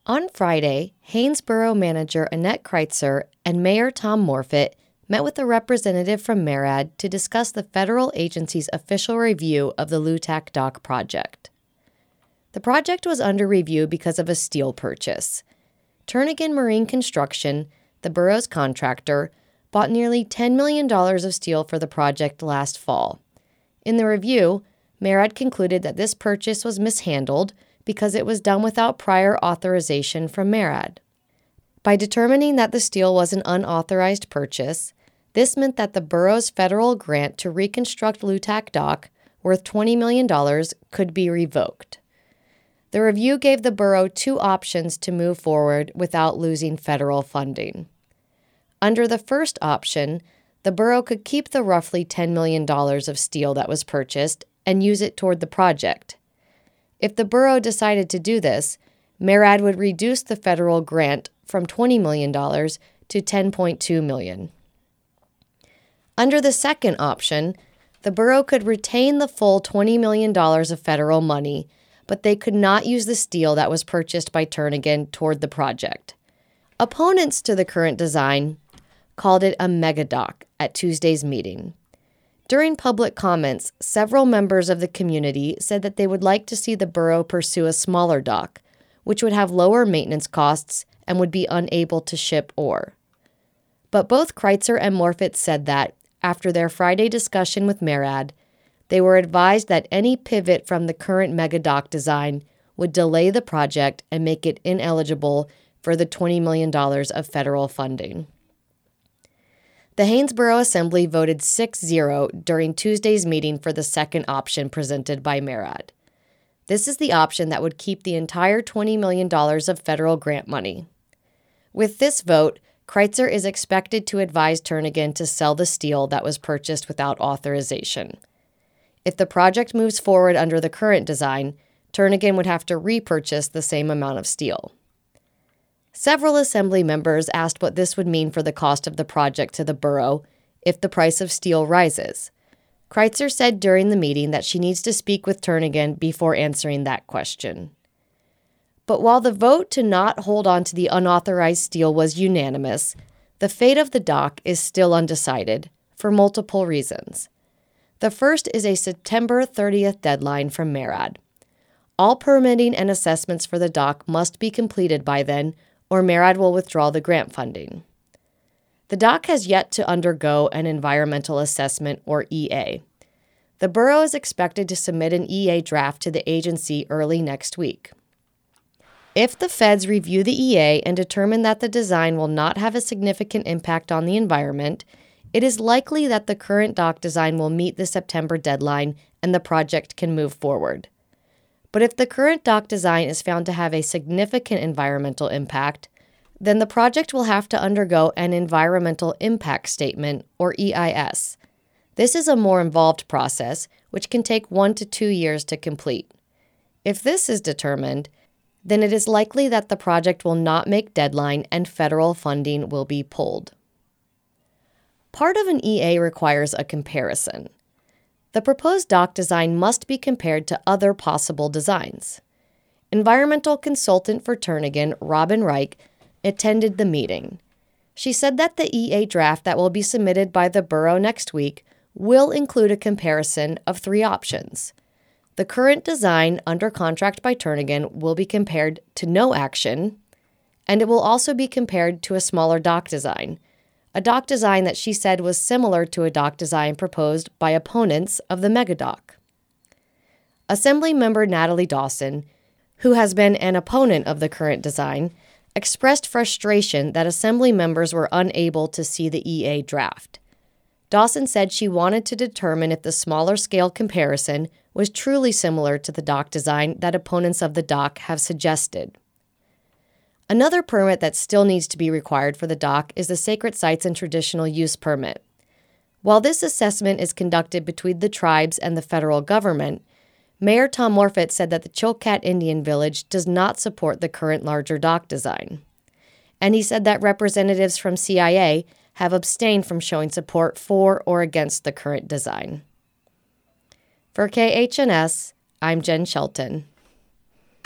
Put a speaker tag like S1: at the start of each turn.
S1: On Friday, Haines Borough Manager Annette Kreitzer and Mayor Tom Morfitt met with a representative from MARAD to discuss the federal agency's official review of the LUTAC dock project. The project was under review because of a steel purchase. Turnagain Marine Construction, the borough's contractor, bought nearly $10 million of steel for the project last fall. In the review, MARAD concluded that this purchase was mishandled because it was done without prior authorization from MARAD. By determining that the steel was an unauthorized purchase, this meant that the borough's federal grant to reconstruct LUTAC dock, worth $20 million, could be revoked. The review gave the borough two options to move forward without losing federal funding. Under the first option, the borough could keep the roughly $10 million of steel that was purchased and use it toward the project. If the borough decided to do this, MARAD would reduce the federal grant from $20 million to $10.2 million. Under the second option, the borough could retain the full $20 million of federal money, but they could not use the steel that was purchased by Turnagain toward the project. Opponents to the current design called it a megadock at Tuesday's meeting. During public comments, several members of the community said that they would like to see the borough pursue a smaller dock, which would have lower maintenance costs and would be unable to ship ore. But both Kreitzer and Morfitt said that, after their Friday discussion with MARAD, they were advised that any pivot from the current megadock design would delay the project and make it ineligible for the $20 million of federal funding. The Haines Borough Assembly voted 6-0 during Tuesday's meeting for the second option presented by MARAD. This is the option that would keep the entire $20 million of federal grant money. With this vote, Kreitzer is expected to advise Turnagain to sell the steel that was purchased without authorization. If the project moves forward under the current design, Turnagain would have to repurchase the same amount of steel. Several Assembly members asked what this would mean for the cost of the project to the borough if the price of steel rises. Kreitzer said during the meeting that she needs to speak with Turnagain before answering that question. But while the vote to not hold on to the unauthorized steel was unanimous, the fate of the dock is still undecided, for multiple reasons. The first is a September 30th deadline from MARAD. All permitting and assessments for the dock must be completed by then, or MARAD will withdraw the grant funding. The dock has yet to undergo an environmental assessment, or EA. The borough is expected to submit an EA draft to the agency early next week. If the feds review the EA and determine that the design will not have a significant impact on the environment, it is likely that the current dock design will meet the September deadline and the project can move forward. But if the current dock design is found to have a significant environmental impact, then the project will have to undergo an Environmental Impact Statement, or EIS. This is a more involved process, which can take 1 to 2 years to complete. If this is determined, then it is likely that the project will not make deadline and federal funding will be pulled. Part of an EA requires a comparison. The proposed dock design must be compared to other possible designs. Environmental consultant for Turnagain, Robin Reich, attended the meeting. She said that the EA draft that will be submitted by the borough next week will include a comparison of 3 options. The current design under contract by Turnagain will be compared to no action, and it will also be compared to a smaller dock design, a dock design that she said was similar to a dock design proposed by opponents of the megadock. Assembly member Natalie Dawson, who has been an opponent of the current design, expressed frustration that Assembly members were unable to see the EA draft. Dawson said she wanted to determine if the smaller scale comparison was truly similar to the dock design that opponents of the dock have suggested. Another permit that still needs to be required for the dock is the Sacred Sites and Traditional Use Permit. While this assessment is conducted between the tribes and the federal government, Mayor Tom Morfitt said that the Chilkat Indian Village does not support the current larger dock design. And he said that representatives from CIA have abstained from showing support for or against the current design. For KHNS, I'm Jen Shelton.